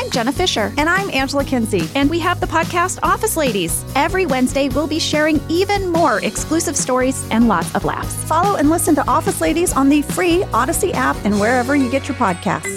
I'm Jenna Fisher. And I'm Angela Kinsey. And we have the podcast Office Ladies. Every Wednesday, we'll be sharing even more exclusive stories and lots of laughs. Follow and listen to Office Ladies on the free Odyssey app and wherever you get your podcasts.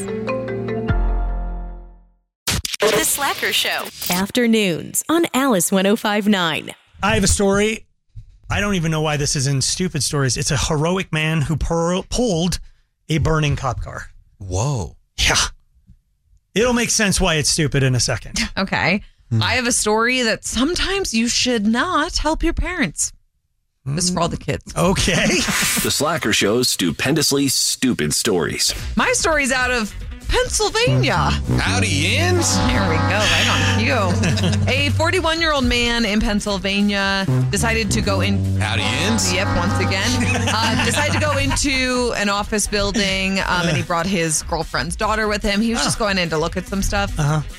The Slacker Show. Afternoons on Alice 105.9. I have a story. I don't even know why this is in Stupid Stories. It's a heroic man who pulled a burning cop car. Whoa. Yeah. It'll make sense why it's stupid in a second. Okay. I have a story that sometimes you should not help your parents. This is for all the kids. Okay. The Slacker Show's stupendously stupid stories. My story's out of Pennsylvania. Howdy, Yins. Here we go, right on cue. A 41-year-old man in Pennsylvania decided to go in. Howdy, Yins. Yep, once again. Decided to go into an office building, and he brought his girlfriend's daughter with him. He was just going in to look at some stuff.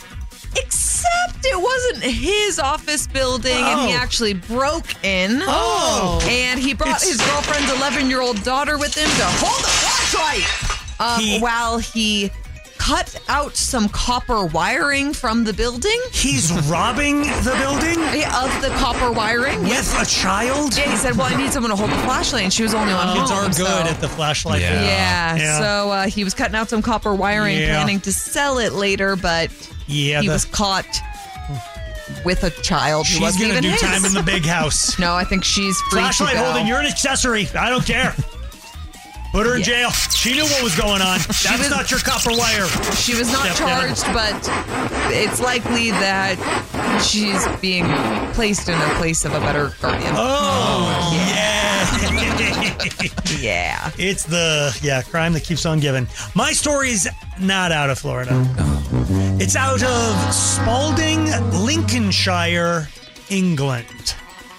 Except it wasn't his office building, and he actually broke in. And he brought his girlfriend's 11-year-old daughter with him to hold the flashlight while he cut out some copper wiring from the building. He's robbing the building? Of the copper wiring. With a child? Yeah, he said, well, I need someone to hold the flashlight, and she was only on Kids home. are good at the flashlight. Yeah. So he was cutting out some copper wiring, planning to sell it later, but he was caught with a child who wasn't even his. She's going to do time in the big house. No, I think she's free flashlight to go. holding, you're an accessory. I don't care. Put her in jail. She knew what was going on. That's not your copper wire. She was not charged, but it's likely that she's being placed in a place of a better guardian. Oh, yeah. Yeah. It's the crime that keeps on giving. My story's not out of Florida. It's out of Spalding, Lincolnshire, England.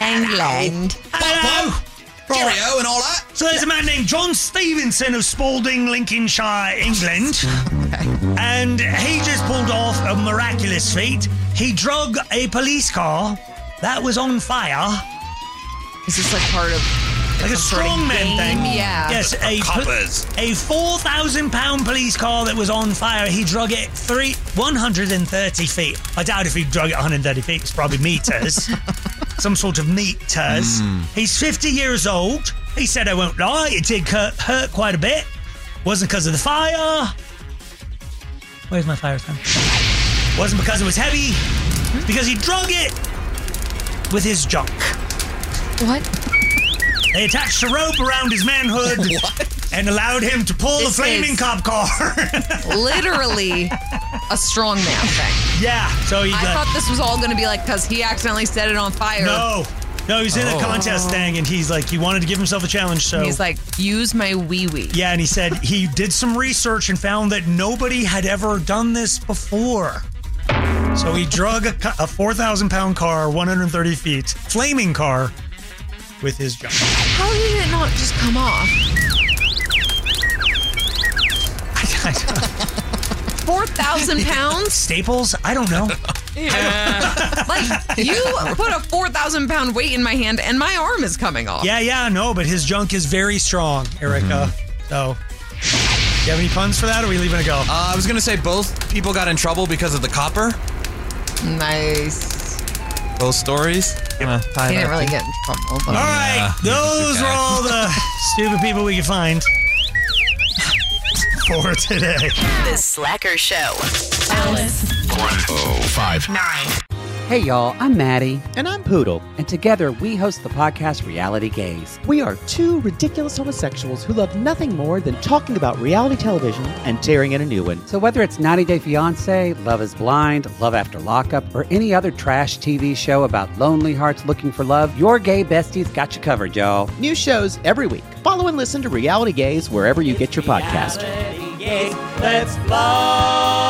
Hello. Cheerio and all that. So there's a man named John Stevenson of Spalding, Lincolnshire, England. And he just pulled off a miraculous feat. He drug a police car that was on fire. Is this like part of... Like a strongman thing. Yeah. Yes, a 4,000-pound police car that was on fire. He drug it 130 feet. I doubt if he drug it 130 feet. It's probably meters. Some sort of meters. He's 50 years old. He said, I won't lie, it did hurt quite a bit. Wasn't because of the fire. Where's my fire stand? Wasn't because it was heavy. Because he drug it with his junk. What? They attached a rope around his manhood and allowed him to pull the flaming cop car. Literally a strongman thing. Yeah. So I thought this was all going to be like because he accidentally set it on fire. No, he's in a contest thing, and he's like, he wanted to give himself a challenge. So he's like, use my wee-wee. Yeah, and he said he did some research and found that nobody had ever done this before. So he drug a 4,000-pound car, 130 feet, flaming car, with his junk. How did it not just come off? 4,000 pounds? Staples? I don't know. Like, you put a 4,000-pound weight in my hand, and my arm is coming off. Yeah, no, but his junk is very strong, Erica. So, do you have any puns for that, or are we leaving it go? I was going to say both people got in trouble because of the copper. Nice. Both stories. He didn't really get in trouble. All right, those were all the stupid people we could find for today. The Slacker Show. Alice. 105.9. Hey y'all, I'm Maddie. And I'm Poodle. And together we host the podcast Reality Gaze. We are two ridiculous homosexuals who love nothing more than talking about reality television and tearing in a new one. So whether it's 90 Day Fiancé, Love is Blind, Love After Lockup, or any other trash TV show about lonely hearts looking for love, your gay besties got you covered, y'all. New shows every week. Follow and listen to Reality Gaze wherever you get your podcast. Let's fly.